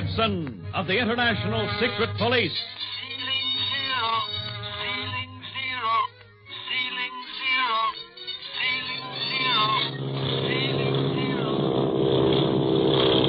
Gibson of the International Secret Police. Ceiling zero, ceiling zero, ceiling zero, ceiling zero, ceiling zero.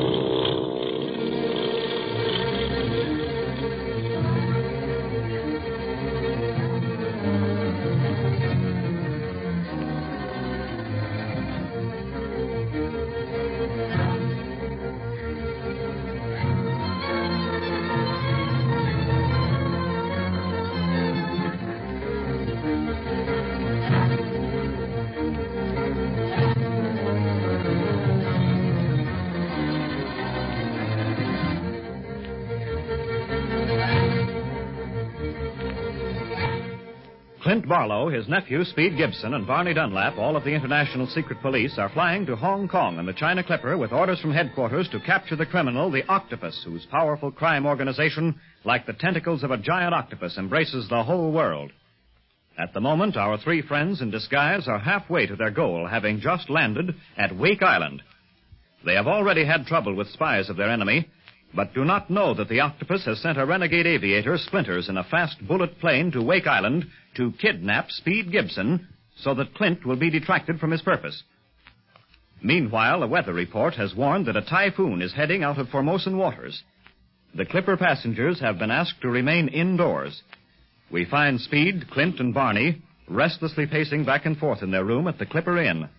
Clint Barlow, his nephew Speed Gibson, and Barney Dunlap, all of the International Secret Police, are flying to Hong Kong in the China Clipper with orders from headquarters to capture the criminal, the Octopus, whose powerful crime organization, like the tentacles of a giant octopus, embraces the whole world. At the moment, our three friends in disguise are halfway to their goal, having just landed at Wake Island. They have already had trouble with spies of their enemy, but do not know that the Octopus has sent a renegade aviator, Splinters, in a fast bullet plane to Wake Island to kidnap Speed Gibson so that Clint will be detracted from his purpose. Meanwhile, a weather report has warned that a typhoon is heading out of Formosan waters. The Clipper passengers have been asked to remain indoors. We find Speed, Clint, and Barney restlessly pacing back and forth in their room at the Clipper Inn.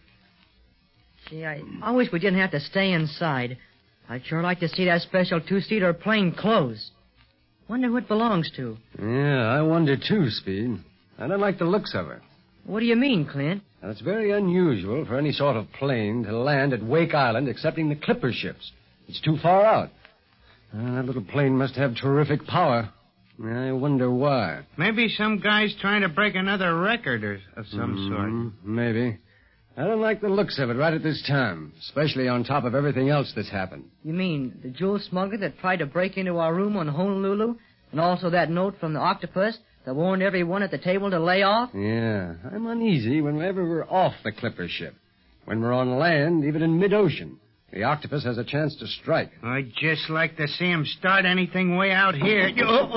Gee, I wish we didn't have to stay inside. I'd sure like to see that special two-seater plane close. Wonder who it belongs to. Yeah, I wonder too, Speed. I don't like the looks of her. What do you mean, Clint? Now, it's very unusual for any sort of plane to land at Wake Island excepting the Clipper ships. It's too far out. That little plane must have terrific power. I wonder why. Maybe some guy's trying to break another record of some sort. Maybe. I don't like the looks of it right at this time, especially on top of everything else that's happened. You mean the jewel smuggler that tried to break into our room on Honolulu? And also that note from the Octopus that warned everyone at the table to lay off? Yeah, I'm uneasy whenever we're off the Clipper ship. When we're on land, even in mid-ocean, the Octopus has a chance to strike. I'd just like to see him start anything way out here.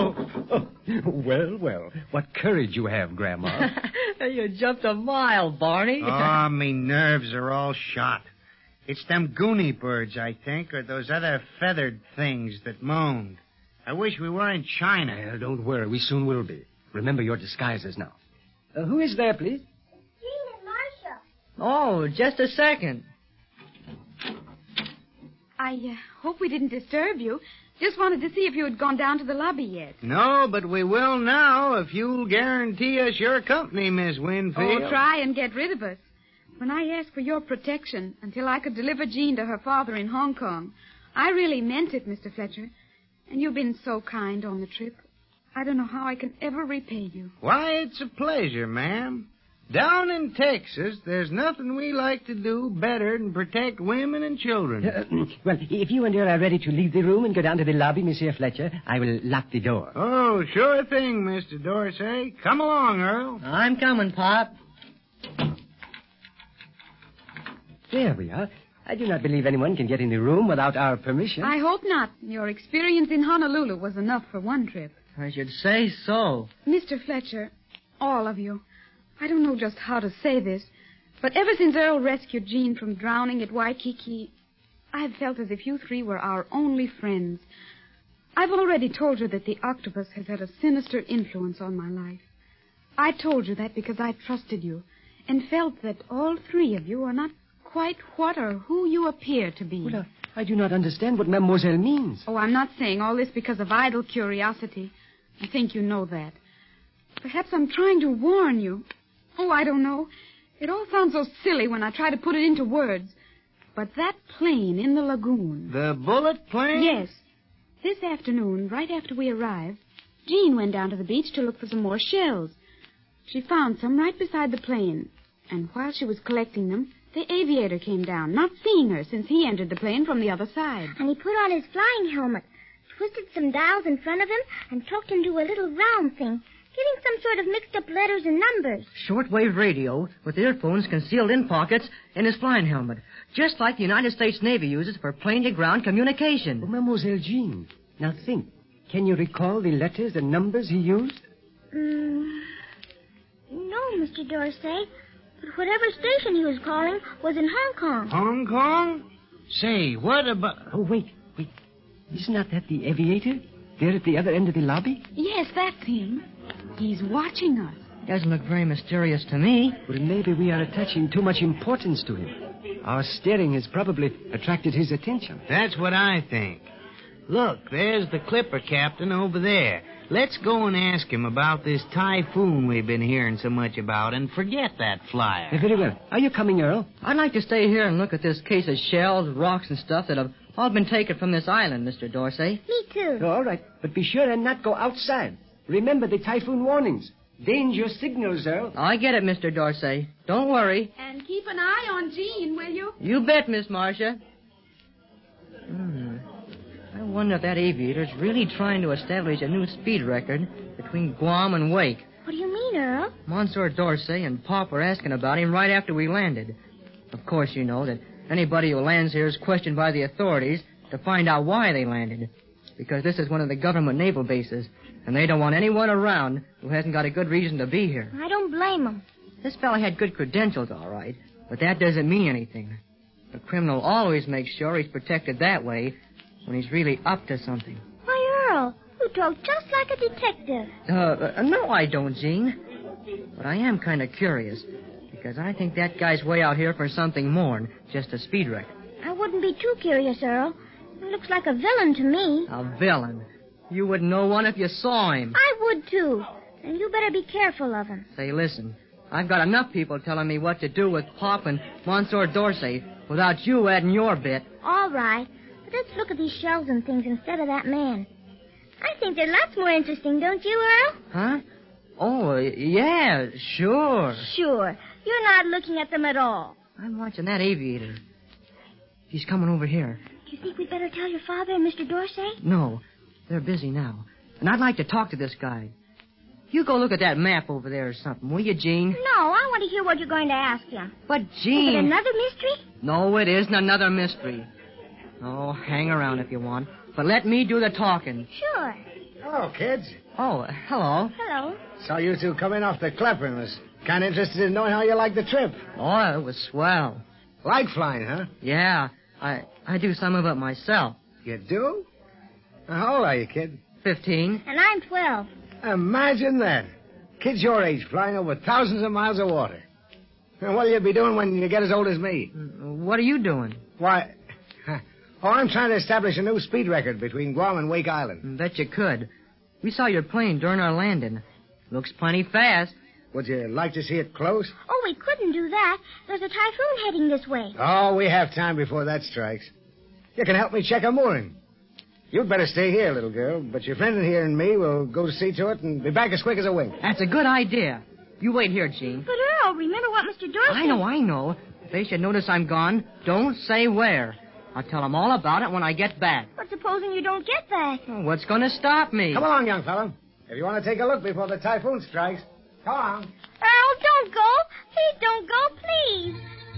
Well, what courage you have, Grandma. You jumped a mile, Barney. Oh, me nerves are all shot. It's them Goonie birds, I think, or those other feathered things that moaned. I wish we were in China. Well, don't worry, we soon will be. Remember your disguises now. Who is there, please? Jean and Marcia. Oh, just a second. I hope we didn't disturb you. Just wanted to see if you had gone down to the lobby yet. No, but we will now if you'll guarantee us your company, Miss Winfield. Oh, try and get rid of us. When I asked for your protection until I could deliver Jean to her father in Hong Kong, I really meant it, Mr. Fletcher. And you've been so kind on the trip. I don't know how I can ever repay you. Why, it's a pleasure, ma'am. Down in Texas, there's nothing we like to do better than protect women and children. Well, if you and her are ready to leave the room and go down to the lobby, Monsieur Fletcher, I will lock the door. Oh, sure thing, Mr. Dorsey. Come along, Earl. I'm coming, Pop. There we are. I do not believe anyone can get in the room without our permission. I hope not. Your experience in Honolulu was enough for one trip. I should say so. Mr. Fletcher, all of you, I don't know just how to say this, but ever since Earl rescued Jean from drowning at Waikiki, I've felt as if you three were our only friends. I've already told you that the Octopus has had a sinister influence on my life. I told you that because I trusted you and felt that all three of you are not quite what or who you appear to be. Well, I do not understand what Mademoiselle means. Oh, I'm not saying all this because of idle curiosity. I think you know that. Perhaps I'm trying to warn you. Oh, I don't know. It all sounds so silly when I try to put it into words. But that plane in the lagoon... The bullet plane? Yes. This afternoon, right after we arrived, Jean went down to the beach to look for some more shells. She found some right beside the plane. And while she was collecting them, the aviator came down, not seeing her since he entered the plane from the other side. And he put on his flying helmet, twisted some dials in front of him, and talked into a little round thing, giving some sort of mixed up letters and numbers. Shortwave radio with earphones concealed in pockets in his flying helmet. Just like the United States Navy uses for plane-to-ground communication. Oh, Mademoiselle Jean, now think. Can you recall the letters and numbers he used? No, Mr. Dorsey. But whatever station he was calling was in Hong Kong. Hong Kong? Say, what about... Oh, wait. Isn't that the aviator? There at the other end of the lobby? Yes, that's him. He's watching us. Doesn't look very mysterious to me. Well, maybe we are attaching too much importance to him. Our staring has probably attracted his attention. That's what I think. Look, there's the clipper captain over there. Let's go and ask him about this typhoon we've been hearing so much about and forget that flyer. Very well. Are you coming, Earl? I'd like to stay here and look at this case of shells, rocks, and stuff that have all been taken from this island, Mr. Dorsey. Me too. Oh, all right. But be sure and not go outside. Remember the typhoon warnings. Danger signals, Earl. I get it, Mr. Dorsey. Don't worry. And keep an eye on Jean, will you? You bet, Miss Marcia. I wonder if that aviator's really trying to establish a new speed record between Guam and Wake. What do you mean, Earl? Monsieur Dorsey and Pop were asking about him right after we landed. Of course, you know that anybody who lands here is questioned by the authorities to find out why they landed. Because this is one of the government naval bases, and they don't want anyone around who hasn't got a good reason to be here. I don't blame him. This fella had good credentials, all right, but that doesn't mean anything. A criminal always makes sure he's protected that way when he's really up to something. Why, Earl, you talk just like a detective. No, I don't, Jean. But I am kind of curious, because I think that guy's way out here for something more than just a speed record. I wouldn't be too curious, Earl. He looks like a villain to me. A villain? You wouldn't know one if you saw him. I would, too. And you better be careful of him. Say, listen, I've got enough people telling me what to do with Pop and Monsieur Dorsey without you adding your bit. All right. But let's look at these shells and things instead of that man. I think they're lots more interesting, don't you, Earl? Huh? Oh, yeah, sure. Sure. You're not looking at them at all. I'm watching that aviator. He's coming over here. Do you think we'd better tell your father and Mr. Dorsey? No, they're busy now. And I'd like to talk to this guy. You go look at that map over there or something, will you, Jean? No, I want to hear what you're going to ask him. But, Is Jean... it another mystery? No, it isn't another mystery. Oh, hang around if you want. But let me do the talking. Sure. Hello, kids. Oh, hello. Hello. Saw you two come in off the Clipper and was kind of interested in knowing how you liked the trip. Oh, it was swell. Like flying, huh? Yeah, I do some of it myself. You do? How old are you, kid? 15. And I'm 12. Imagine that. Kids your age flying over thousands of miles of water. And what'll you be doing when you get as old as me? What are you doing? Why... Oh, I'm trying to establish a new speed record between Guam and Wake Island. Bet you could. We saw your plane during our landing. Looks plenty fast. Would you like to see it close? Oh, we couldn't do that. There's a typhoon heading this way. Oh, we have time before that strikes. You can help me check a mooring. You'd better stay here, little girl, but your friend here and me will go to see to it and be back as quick as a wink. That's a good idea. You wait here, Jean. But, Earl, remember what Mr. Dorsey... I know. If they should notice I'm gone, don't say where. I'll tell them all about it when I get back. But supposing you don't get back? Oh, what's going to stop me? Come along, young fellow. If you want to take a look before the typhoon strikes, come on. Earl, don't go. Please don't go, please.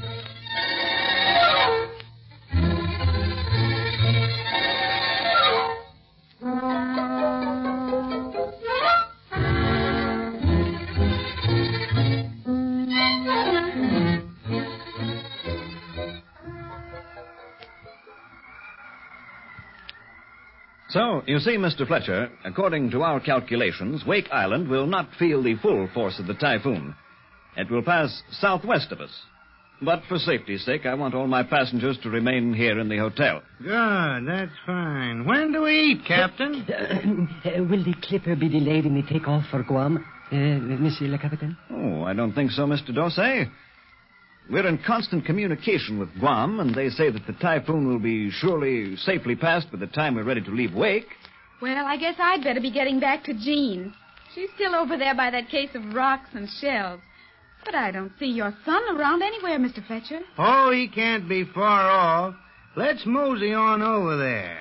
So, you see, Mr. Fletcher, according to our calculations, Wake Island will not feel the full force of the typhoon. It will pass southwest of us. But for safety's sake, I want all my passengers to remain here in the hotel. Good, that's fine. When do we eat, Captain? Will the Clipper be delayed in the takeoff for Guam, Monsieur le Capitaine? Oh, I don't think so, Mr. Dorsey. We're in constant communication with Guam, and they say that the typhoon will be surely safely passed by the time we're ready to leave Wake. Well, I guess I'd better be getting back to Jean. She's still over there by that case of rocks and shells. But I don't see your son around anywhere, Mr. Fletcher. Oh, he can't be far off. Let's mosey on over there.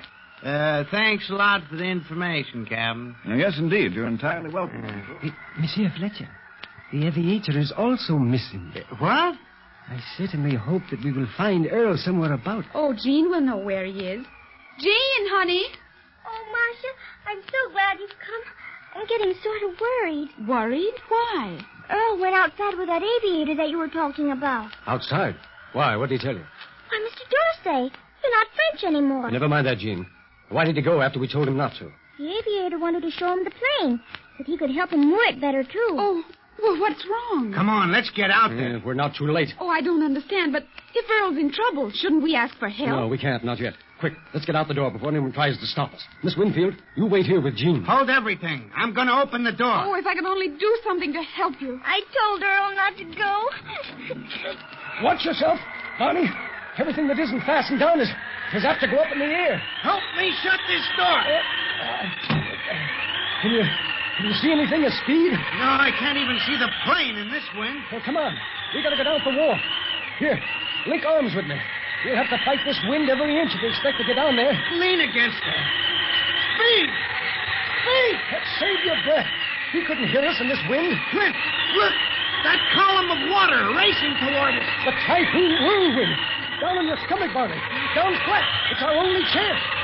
Thanks a lot for the information, Captain. Yes, indeed. You're entirely welcome. Monsieur Fletcher, the aviator is also missing. What? I certainly hope that we will find Earl somewhere about. Oh, Jean will know where he is. Jean, honey. Oh, Marcia, I'm so glad you've come. I'm getting sort of worried. Worried? Why? Earl went outside with that aviator that you were talking about. Outside? Why? What did he tell you? Why, Mr. Dorsey, you're not French anymore. Never mind that, Jean. Why did he go after we told him not to? The aviator wanted to show him the plane, that he could help him work better, too. Oh, well, what's wrong? Come on, let's get out there. We're not too late. Oh, I don't understand, but if Earl's in trouble, shouldn't we ask for help? No, we can't. Not yet. Quick, let's get out the door before anyone tries to stop us. Miss Winfield, you wait here with Jean. Hold everything. I'm going to open the door. Oh, if I could only do something to help you. I told Earl not to go. Watch yourself, Barney. Everything that isn't fastened down is apt to go up in the air. Help me shut this door. Can you see anything of speed? No, I can't even see the plane in this wind. Well, come on. We got to get out the wall. Here, link arms with me. We'll have to fight this wind every inch if we expect to get down there. Lean against it. Speed! Speed! Save your breath. He couldn't hear us in this wind. Cliff, look! That column of water racing toward us. The typhoon whirlwind. Down on your stomach, Barney. Down flat. It's our only chance.